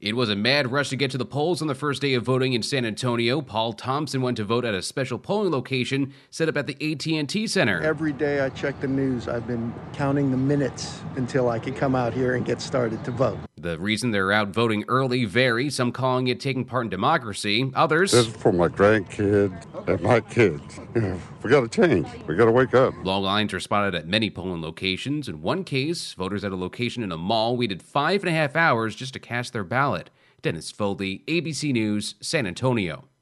It was a mad rush to get to the polls on the first day of voting in San Antonio. Paul Thompson went to vote at a special polling location set up at the AT&T Center. Every day I check the news, I've been counting the minutes until I could come out here and get started to vote. The reason they're out voting early varies, some calling it taking part in democracy, others... This is for my grandkids and my kids. We got to change. We got to wake up. Long lines are spotted at many polling locations. In one case, voters at a location in a mall waited 5.5 hours just to cast their ballot. Dennis Foley, ABC News, San Antonio.